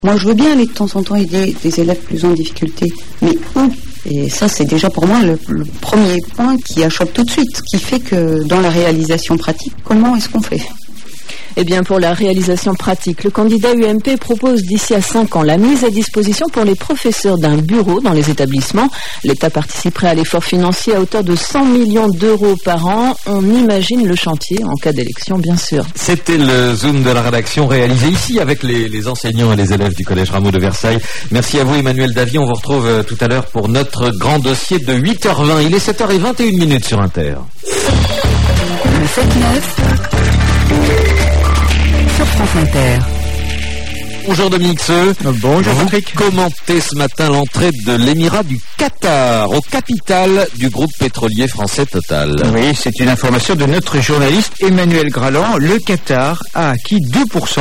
Moi, je veux bien aller de temps en temps aider des élèves plus en difficulté, mais où ? Et ça, c'est déjà pour moi le premier point qui achoppe tout de suite, qui fait que dans la réalisation pratique, comment est-ce qu'on fait ? Eh bien, pour la réalisation pratique, le candidat UMP propose d'ici à 5 ans la mise à disposition pour les professeurs d'un bureau dans les établissements. L'État participerait à l'effort financier à hauteur de 100 millions d'euros par an. On imagine le chantier en cas d'élection, bien sûr. C'était le Zoom de la rédaction réalisé ici avec les enseignants et les élèves du Collège Rameau de Versailles. Merci à vous, Emmanuel Davy. On vous retrouve tout à l'heure pour notre grand dossier de 8h20. Il est 7h21 sur Inter. Le 7-9 sur France Inter. Bonjour Dominique Seux. Bonjour Patrick. Vous commentez ce matin l'entrée de l'émirat du Qatar au capital du groupe pétrolier français Total. Oui, c'est une information de notre journaliste Emmanuel Graland. Le Qatar a acquis 2%